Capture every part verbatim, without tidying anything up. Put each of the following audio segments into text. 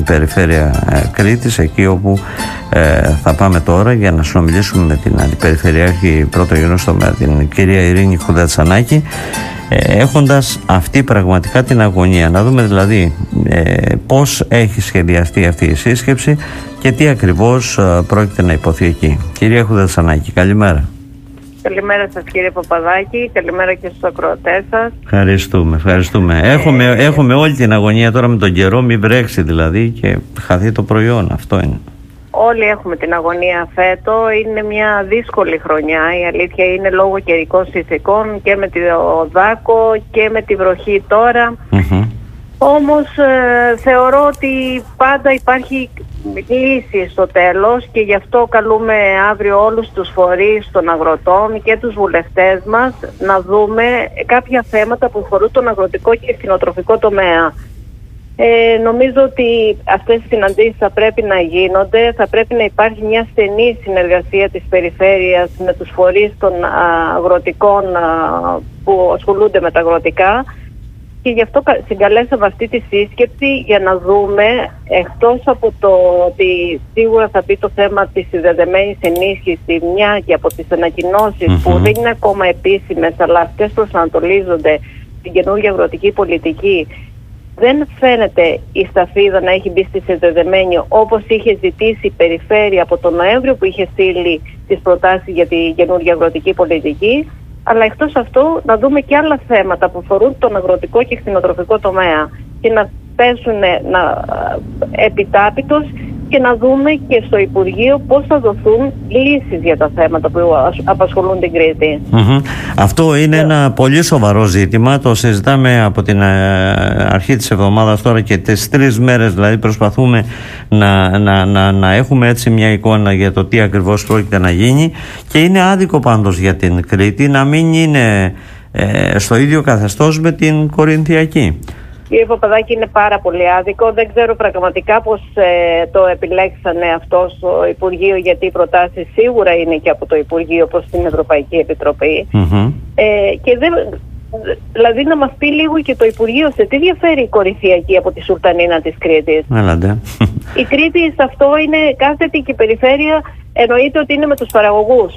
περιφέρεια ε, Κρήτης, εκεί όπου ε, θα πάμε τώρα για να συνομιλήσουμε με την Αντιπεριφερειάρχη πρώτο γενός τομέα, την κυρία Ειρήνη Χουδατσανάκη, ε, έχοντας αυτή πραγματικά την αγωνία. Να δούμε δηλαδή ε, πώς έχει σχεδιαστεί αυτή η σύσκεψη και τι ακριβώς ε, πρόκειται να υποθεί εκεί. Κυρία Χουδατσανάκη, καλημέρα. Καλημέρα σας κύριε Παπαδάκη, καλημέρα και στους ακροατές σας. Ευχαριστούμε, ευχαριστούμε. Ε, έχουμε, ε, έχουμε όλη την αγωνία τώρα με τον καιρό, μην βρέξει δηλαδή και χαθεί το προϊόν, αυτό είναι. Όλοι έχουμε την αγωνία φέτο, είναι μια δύσκολη χρονιά, η αλήθεια είναι λόγω καιρικών συνθηκών και με τη δάκο και με τη βροχή τώρα. Mm-hmm. Όμως ε, θεωρώ ότι πάντα υπάρχει λύση στο τέλος και γι' αυτό καλούμε αύριο όλους τους φορείς των αγροτών και τους βουλευτές μας να δούμε κάποια θέματα που αφορούν τον αγροτικό και κτηνοτροφικό τομέα. Ε, νομίζω ότι αυτές οι συναντήσεις θα πρέπει να γίνονται, θα πρέπει να υπάρχει μια στενή συνεργασία της περιφέρειας με τους φορείς των α, αγροτικών α, που ασχολούνται με τα αγροτικά. Και γι' αυτό συγκαλέσαμε αυτή τη σύσκεψη για να δούμε, εκτός από το ότι σίγουρα θα μπει το θέμα της συνδεδεμένης ενίσχυσης, μια και από τις ανακοινώσεις mm-hmm. που δεν είναι ακόμα επίσημες, αλλά αυτές προσανατολίζονται στην καινούργια αγροτική πολιτική, δεν φαίνεται η Σταφίδα να έχει μπει στη συνδεδεμένη όπως είχε ζητήσει η περιφέρεια από τον Νοέμβριο που είχε στείλει τις προτάσεις για την καινούργια αγροτική πολιτική. Αλλά εκτός αυτού να δούμε και άλλα θέματα που αφορούν τον αγροτικό και κτηνοτροφικό τομέα και να πέσουν να, επιτάπητος και να δούμε και στο Υπουργείο πώς θα δοθούν λύσεις για τα θέματα που απασχολούν την Κρήτη. Mm-hmm. Αυτό είναι yeah. ένα πολύ σοβαρό ζήτημα. Το συζητάμε από την αρχή της εβδομάδας τώρα και τις τρεις μέρες δηλαδή προσπαθούμε να, να, να, να έχουμε έτσι μια εικόνα για το τι ακριβώς πρόκειται να γίνει και είναι άδικο πάντως για την Κρήτη να μην είναι ε, στο ίδιο καθεστώς με την Κορινθιακή. Κύριε Παπαδάκη, είναι πάρα πολύ άδικο. Δεν ξέρω πραγματικά πώς ε, το επιλέξανε αυτό στο Υπουργείο, γιατί οι προτάσεις σίγουρα είναι και από το Υπουργείο προς την Ευρωπαϊκή Επιτροπή. Mm-hmm. Ε, και δεν, δηλαδή να μας πει λίγο και το Υπουργείο σε τι διαφέρει η Κορινθιακή από τη Σουλτανίνα της Κρήτης. Έλατε. Η Κρήτη σε αυτό είναι κάθετη και η περιφέρεια εννοείται ότι είναι με τους παραγωγούς.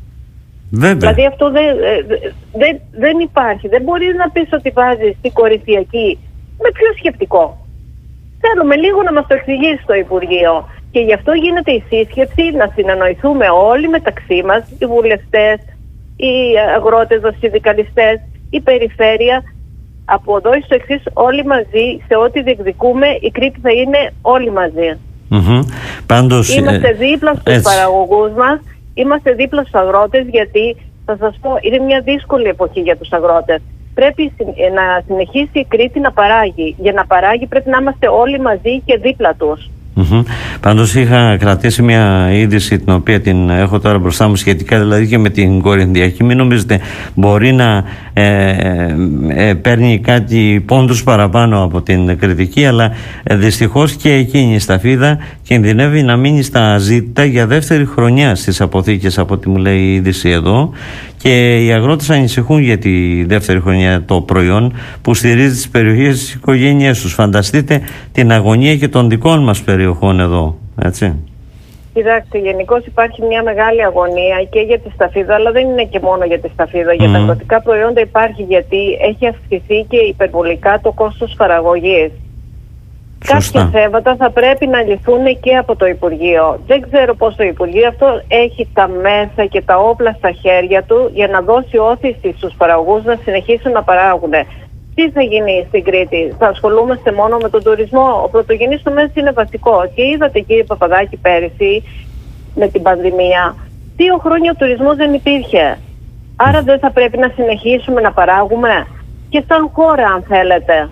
Βέβαια. Δηλαδή αυτό δεν, δεν, δεν υπάρχει. Δεν μπορεί να πεις ότι βάζεις την Κορινθιακή. Με ποιο σκεπτικό? Θέλουμε λίγο να μας το εξηγήσει το Υπουργείο. Και γι' αυτό γίνεται η σύσκεψη, να συνεννοηθούμε όλοι μεταξύ μας, οι βουλευτές, οι αγρότες, οι συνδικαλιστές, η περιφέρεια. Από εδώ στο εξής όλοι μαζί, σε ό,τι διεκδικούμε, η Κρήτη θα είναι όλοι μαζί. Mm-hmm. Πάντως, είμαστε δίπλα στους έτσι. παραγωγούς μας, είμαστε δίπλα στους αγρότες, γιατί θα σας πω, είναι μια δύσκολη εποχή για τους αγρότες. Πρέπει να συνεχίσει η Κρήτη να παράγει. Για να παράγει πρέπει να είμαστε όλοι μαζί και δίπλα τους. Mm-hmm. Πάντως είχα κρατήσει μια είδηση την οποία την έχω τώρα μπροστά μου σχετικά δηλαδή και με την Κορινθιακή. Μην νομίζετε μπορεί να ε, ε, ε, παίρνει κάτι πόντους παραπάνω από την Κρητική, αλλά ε, δυστυχώς και εκείνη η Σταφίδα κινδυνεύει να μείνει στα ζήτα για δεύτερη χρονιά στις αποθήκες, από ό,τι μου λέει η είδηση εδώ, και οι αγρότες ανησυχούν για τη δεύτερη χρονιά το προϊόν που στηρίζει τις περιοχές της οικογένειας τους. Φανταστείτε την αγωνία και των δικών μας περιοχών εδώ, έτσι. Κοιτάξτε, γενικώς υπάρχει μια μεγάλη αγωνία και για τη Σταφίδα, αλλά δεν είναι και μόνο για τη Σταφίδα. Mm. Για τα αγροτικά προϊόντα υπάρχει, γιατί έχει αυξηθεί και υπερβολικά το κόστος παραγωγής. Σωστά. Κάποια θέματα θα πρέπει να λυθούν και από το Υπουργείο. Δεν ξέρω πώς το Υπουργείο αυτό έχει τα μέσα και τα όπλα στα χέρια του για να δώσει όθηση στους παραγωγούς να συνεχίσουν να παράγουν. Τι θα γίνει στην Κρήτη? Θα ασχολούμαστε μόνο με τον τουρισμό? Ο πρωτογενής τομέας είναι βασικό. Και είδατε, κύριε Παπαδάκη, πέρυσι με την πανδημία, δύο χρόνια ο τουρισμός δεν υπήρχε. Άρα δεν θα πρέπει να συνεχίσουμε να παράγουμε και σαν χώρα, αν θέλετε?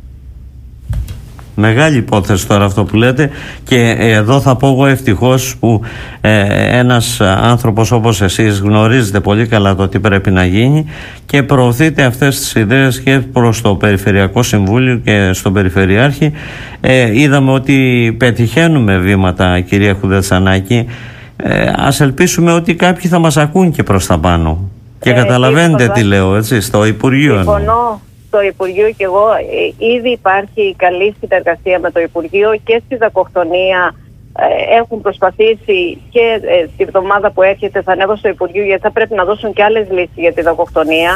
Μεγάλη υπόθεση τώρα αυτό που λέτε, και εδώ θα πω εγώ ευτυχώς που ε, ένας άνθρωπος όπως εσείς γνωρίζετε πολύ καλά το τι πρέπει να γίνει και προωθείτε αυτές τις ιδέες και προς το Περιφερειακό Συμβούλιο και στον Περιφερειάρχη. Ε, είδαμε ότι πετυχαίνουμε βήματα, κυρία Χουδατσανάκη. Ε, ας ελπίσουμε ότι κάποιοι θα μας ακούν και προς τα πάνω. Και ε, καταλαβαίνετε τι λέω, έτσι, στο Υπουργείο. Συμφωνώ. στο Υπουργείο και εγώ, ε, ήδη υπάρχει καλή συνεργασία με το Υπουργείο και στη δακοκτονία. Ε, έχουν προσπαθήσει και ε, τη βδομάδα που έρχεται θα ανέβω στο Υπουργείο, γιατί θα πρέπει να δώσουν και άλλες λύσεις για τη δακοκτονία.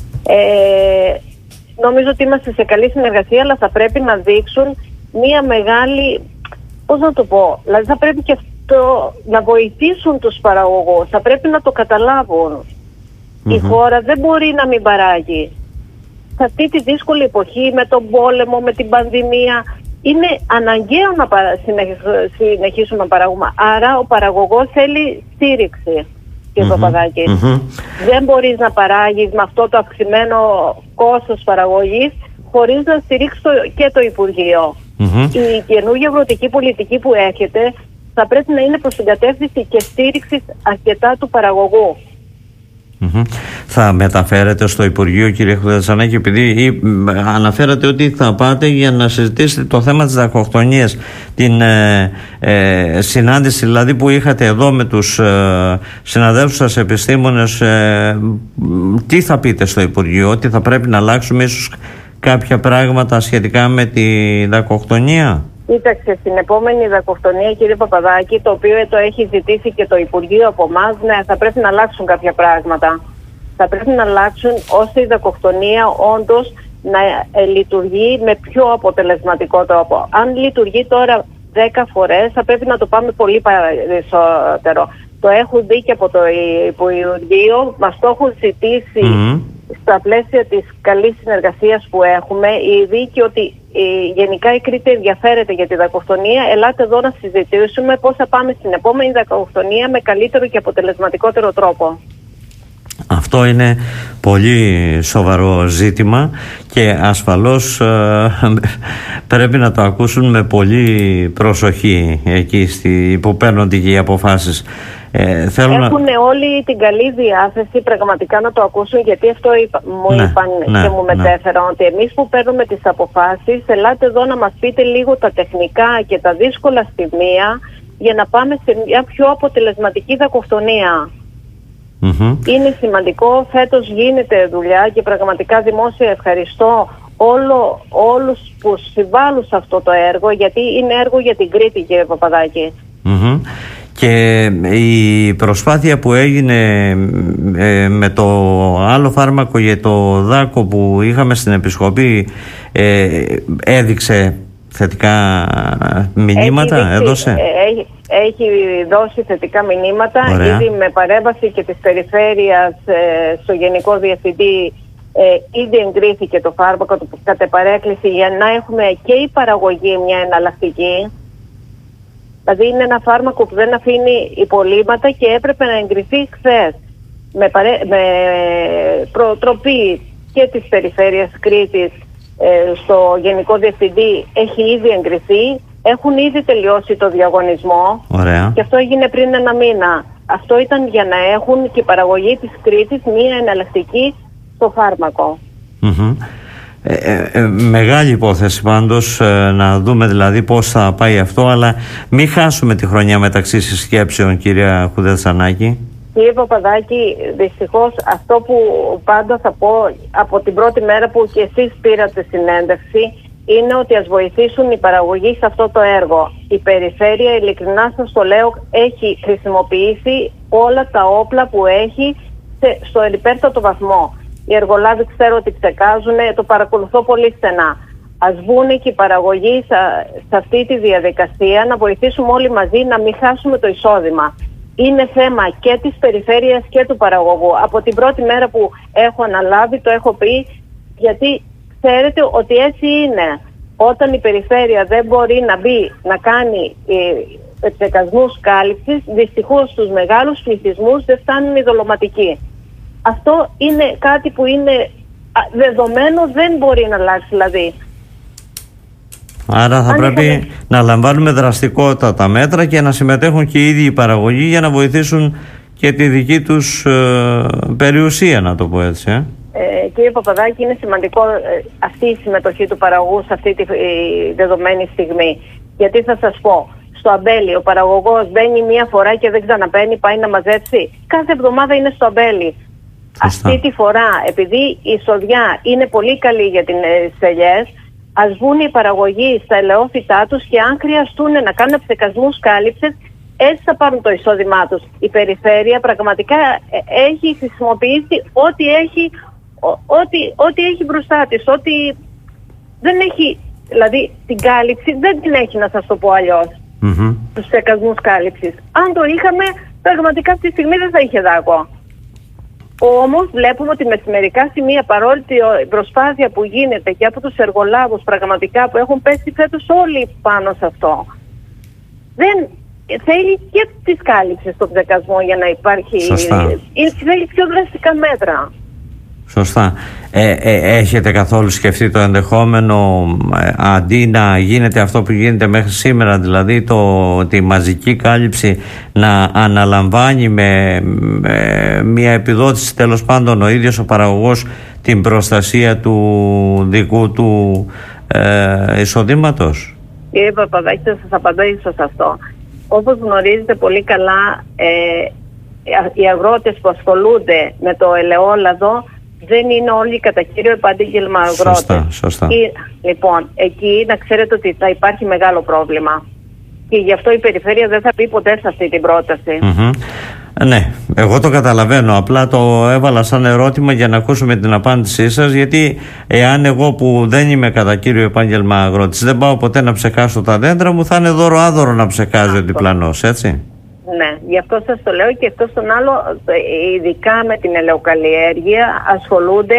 Ε, νομίζω ότι είμαστε σε καλή συνεργασία, αλλά θα πρέπει να δείξουν μία μεγάλη, πώς να το πω, δηλαδή θα πρέπει και αυτό να βοηθήσουν τους παραγωγούς, θα πρέπει να το καταλάβουν. Mm-hmm. Η χώρα δεν μπορεί να μην παράγει. Σε αυτή τη δύσκολη εποχή με τον πόλεμο, με την πανδημία, είναι αναγκαίο να συνεχίσουμε να παράγουμε. Άρα ο παραγωγός θέλει στήριξη, κύριε mm-hmm. Παπαδάκη. Mm-hmm. Δεν μπορείς να παράγεις με αυτό το αυξημένο κόστος παραγωγής χωρίς να στηρίξει το, και το Υπουργείο. Mm-hmm. Η καινούργια αγροτική πολιτική που έρχεται θα πρέπει να είναι προς την κατεύθυνση και στήριξη αρκετά του παραγωγού. Mm-hmm. Θα μεταφέρετε στο Υπουργείο, κύριε Χουδετσανάκη, επειδή αναφέρατε ότι θα πάτε για να συζητήσετε το θέμα της δακοκτονίας, την ε, ε, συνάντηση δηλαδή που είχατε εδώ με τους ε, συναδέλφους σας επιστήμονες, ε, τι θα πείτε στο Υπουργείο, ότι θα πρέπει να αλλάξουμε ίσως κάποια πράγματα σχετικά με τη δακοκτονία? Κοίταξε, στην επόμενη δακοκτονία, κύριε Παπαδάκη, το οποίο το έχει ζητήσει και το Υπουργείο από εμάς, ναι, θα πρέπει να αλλάξουν κάποια πράγματα. Θα πρέπει να αλλάξουν ώστε η δακοκτονία όντως να ε, λειτουργεί με πιο αποτελεσματικό τρόπο. Αν λειτουργεί τώρα δέκα φορές, θα πρέπει να το πάμε πολύ περισσότερο. Το έχουν δει και από το Υπουργείο, μας το έχουν ζητήσει mm-hmm. στα πλαίσια της καλής συνεργασίας που έχουμε ήδη, και ότι ε, γενικά η Κρήτη ενδιαφέρεται για τη δακοκτονία. Ελάτε εδώ να συζητήσουμε πώς θα πάμε στην επόμενη δακοκτονία με καλύτερο και αποτελεσματικότερο τρόπο. Αυτό είναι πολύ σοβαρό ζήτημα και ασφαλώς ε, πρέπει να το ακούσουν με πολύ προσοχή εκεί στη, που παίρνονται και οι αποφάσεις. Ε, Έχουν να... όλοι την καλή διάθεση πραγματικά να το ακούσουν, γιατί αυτό είπα, μου ναι, είπαν ναι, και μου μετέφεραν ναι. ότι εμείς που παίρνουμε τις αποφάσεις, ελάτε εδώ να μας πείτε λίγο τα τεχνικά και τα δύσκολα σημεία για να πάμε σε μια πιο αποτελεσματική δακοκτονία. Mm-hmm. Είναι σημαντικό, φέτος γίνεται δουλειά και πραγματικά δημόσια ευχαριστώ όλο, όλους που συμβάλλουν σε αυτό το έργο, γιατί είναι έργο για την Κρήτη, κύριε Παπαδάκη. Mm-hmm. Και η προσπάθεια που έγινε ε, με το άλλο φάρμακο για το δάκο που είχαμε στην Επισκοπή ε, έδειξε θετικά μηνύματα, έχει, έδωσε. Έχει, έχει δώσει θετικά μηνύματα. Ωραία. Ήδη με παρέμβαση και της περιφέρειας ε, στο Γενικό Διευθυντή ε, ήδη εγκρίθηκε το φάρμακο του κατ' επαρέκκληση, για να έχουμε και η παραγωγή μια εναλλακτική. Δηλαδή είναι ένα φάρμακο που δεν αφήνει υπολείμματα και έπρεπε να εγκριθεί χθες. Με, παρέ, με προτροπή και της Περιφέρειας Κρήτης ε, στο Γενικό Διευθυντή έχει ήδη εγκριθεί. Έχουν ήδη τελειώσει το διαγωνισμό. Ωραία. Και αυτό έγινε πριν ένα μήνα. Αυτό ήταν για να έχουν και η παραγωγή της Κρήτης μία εναλλακτική στο φάρμακο. Mm-hmm. Ε, ε, ε, μεγάλη υπόθεση πάντως, ε, να δούμε δηλαδή πώς θα πάει αυτό, αλλά μην χάσουμε τη χρονιά μεταξύ συσκέψεων, κυρία Χουδετσανάκη. Κύριε Παπαδάκη, δυστυχώς αυτό που πάντα θα πω από την πρώτη μέρα που και εσείς πήρατε συνέντευξη είναι ότι ας βοηθήσουν οι παραγωγοί σε αυτό το έργο. Η περιφέρεια, ειλικρινά σας το λέω, έχει χρησιμοποιήσει όλα τα όπλα που έχει σε, στο υπέρτατο βαθμό. Οι εργολάβοι ξέρω ότι ψεκάζουν, το παρακολουθώ πολύ στενά. Ας βγουν και οι παραγωγοί σε, σε αυτή τη διαδικασία, να βοηθήσουμε όλοι μαζί να μην χάσουμε το εισόδημα. Είναι θέμα και της περιφέρειας και του παραγωγού. Από την πρώτη μέρα που έχω αναλάβει το έχω πει, γιατί ξέρετε ότι έτσι είναι. Όταν η περιφέρεια δεν μπορεί να μπει να κάνει ε, ψεκασμούς κάλυψης, δυστυχώς στους μεγάλους πληθυσμούς δεν φτάνουν οι δολωματικοί. Αυτό είναι κάτι που είναι δεδομένο, δεν μπορεί να αλλάξει δηλαδή. Άρα θα Αν πρέπει είχαμε... να λαμβάνουμε δραστικότατα μέτρα και να συμμετέχουν και οι ίδιοι οι παραγωγοί για να βοηθήσουν και τη δική τους ε, περιουσία, να το πω έτσι. Ε. Ε, κύριε Παπαδάκη, είναι σημαντικό ε, αυτή η συμμετοχή του παραγωγού σε αυτή τη ε, δεδομένη στιγμή. Γιατί θα σας πω, στο αμπέλι ο παραγωγός μπαίνει μία φορά και δεν ξαναμπαίνει, πάει να μαζέψει. Κάθε εβδομάδα είναι στο αμπέλι. Σωστά. Αυτή τη φορά, επειδή η εισοδιά είναι πολύ καλή για τις ελιές, ας βγουν οι παραγωγοί στα ελαιόφυτά τους και αν χρειαστούν να κάνουν επιδεκασμούς κάλυψης, έτσι θα πάρουν το εισόδημά τους. Η περιφέρεια πραγματικά έχει χρησιμοποιήσει ό,τι έχει, ό,τι, ό,τι έχει μπροστά της, ό,τι δεν έχει, δηλαδή την κάλυψη δεν την έχει, να σας το πω αλλιώς, mm-hmm. τους επιδεκασμούς κάλυψης. Αν το είχαμε, πραγματικά αυτή τη στιγμή δεν θα είχε δάκο. Όμως βλέπουμε ότι με μερικά σημεία, παρόλη την προσπάθεια που γίνεται και από τους εργολάβους πραγματικά που έχουν πέσει φέτος όλοι πάνω σε αυτό, δεν θέλει και τις κάλυψεις στον επιδεκασμό για να υπάρχει. Σωστά. Θέλει πιο δραστικά μέτρα. Σωστά. Ε, ε, έχετε καθόλου σκεφτεί το ενδεχόμενο, ε, αντί να γίνεται αυτό που γίνεται μέχρι σήμερα, δηλαδή το, τη μαζική κάλυψη, να αναλαμβάνει με, με μια επιδότηση, τέλος πάντων, ο ίδιος ο παραγωγός την προστασία του δικού του ε, εισοδήματος? Κύριε Παπαδάκη, θα σας απαντήσω σε αυτό. Όπως γνωρίζετε πολύ καλά, ε, οι αγρότες που ασχολούνται με το ελαιόλαδο δεν είναι όλοι κατά κύριο επάγγελμα αγρότες. Σωστά, σωστά. Και, λοιπόν, εκεί να ξέρετε ότι θα υπάρχει μεγάλο πρόβλημα. Και γι' αυτό η περιφέρεια δεν θα πει ποτέ σε αυτή την πρόταση. Mm-hmm. Ναι, εγώ το καταλαβαίνω. Απλά το έβαλα σαν ερώτημα για να ακούσουμε την απάντησή σας. Γιατί εάν εγώ, που δεν είμαι κατά κύριο επάγγελμα αγρότης, δεν πάω ποτέ να ψεκάσω τα δέντρα μου, θα είναι δώρο άδωρο να ψεκάζει ο διπλανός, έτσι. Ναι, γι' αυτό σας το λέω. Και αυτό στον άλλο, ειδικά με την ελαιοκαλλιέργεια, ασχολούνται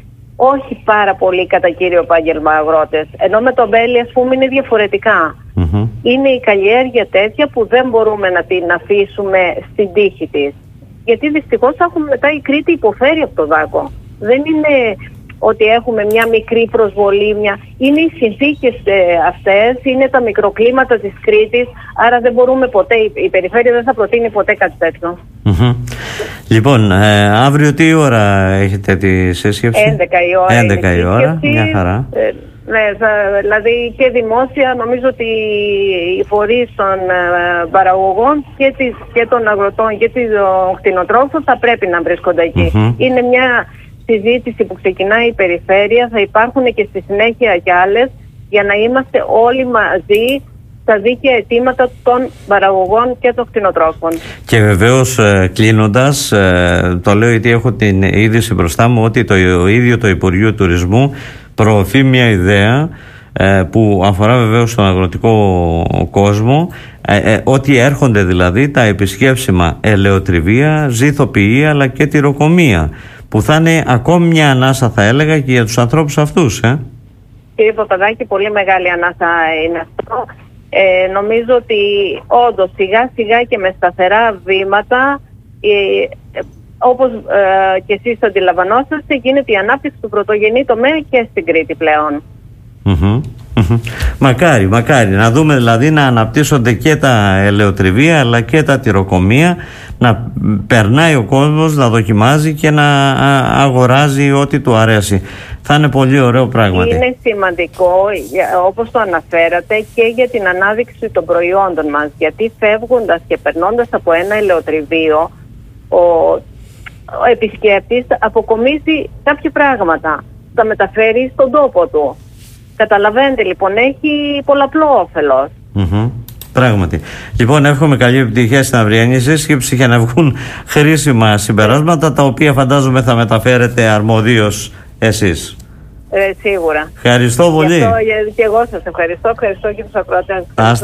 όχι πάρα πολύ κατά κύριο επάγγελμα αγρότες. Ενώ με το μπέλι, ας πούμε, είναι διαφορετικά. Mm-hmm. Είναι η καλλιέργεια τέτοια που δεν μπορούμε να την αφήσουμε στην τύχη της. Γιατί δυστυχώς έχουμε μετά η Κρήτη υποφέρει από το δάκο. Δεν είναι ότι έχουμε μια μικρή προσβολή, μια... είναι οι συνθήκες ε, αυτές, είναι τα μικροκλίματα της Κρήτης, άρα δεν μπορούμε ποτέ, η περιφέρεια δεν θα προτείνει ποτέ κάτι τέτοιο. Mm-hmm. Λοιπόν, ε, αύριο τι ώρα έχετε τη σύσκεψη? έντεκα η ώρα. έντεκα η ώρα, μια χαρά. Ε, ναι, θα, δηλαδή και δημόσια, νομίζω ότι οι φορείς των ε, παραγωγών και, της, και των αγροτών και των κτηνοτρόφων θα πρέπει να βρίσκονται εκεί. Mm-hmm. Είναι μια συζήτηση που ξεκινάει η περιφέρεια, θα υπάρχουν και στη συνέχεια κι άλλες, για να είμαστε όλοι μαζί στα δίκαια αιτήματα των παραγωγών και των κτηνοτρόφων. Και βεβαίως, ε, κλείνοντας, ε, το λέω γιατί έχω την είδηση μπροστά μου, ότι το ίδιο το Υπουργείο Τουρισμού προωθεί μια ιδέα ε, που αφορά βεβαίως τον αγροτικό κόσμο, ε, ε, ότι έρχονται δηλαδή τα επισκέψιμα ελαιοτριβία, ζυθοποιία αλλά και τυροκομεία, που θα είναι ακόμη μια ανάσα, θα έλεγα, και για τους ανθρώπους αυτούς. Ε. Κύριε Παπαδάκη, πολύ μεγάλη ανάσα είναι αυτό. Ε, νομίζω ότι όντως σιγά σιγά και με σταθερά βήματα, ε, όπως ε, και εσείς αντιλαμβανόσαστε, γίνεται η ανάπτυξη του πρωτογενή τομέα και στην Κρήτη πλέον. Mm-hmm. Mm-hmm. Μακάρι, μακάρι. Να δούμε δηλαδή να αναπτύσσονται και τα ελαιοτριβία αλλά και τα τυροκομεία, να περνάει ο κόσμος, να δοκιμάζει και να αγοράζει ό,τι του αρέσει. Θα είναι πολύ ωραίο πράγματι. Είναι σημαντικό, όπως το αναφέρατε, και για την ανάδειξη των προϊόντων μας. Γιατί φεύγοντας και περνώντας από ένα ελαιοτριβείο, ο, ο επισκέπτης αποκομίζει κάποια πράγματα, τα μεταφέρει στον τόπο του. Καταλαβαίνετε, λοιπόν, έχει πολλαπλό όφελος. Mm-hmm. Πράγματι. Λοιπόν, εύχομαι καλή επιτυχία στην αυριανή σύσκεψη για να βγουν χρήσιμα συμπεράσματα, τα οποία φαντάζομαι θα μεταφέρετε αρμοδίως εσείς. Ε, σίγουρα. Ευχαριστώ πολύ. Και, αυτό, και εγώ σας ευχαριστώ. Ευχαριστώ και τους ακροατές.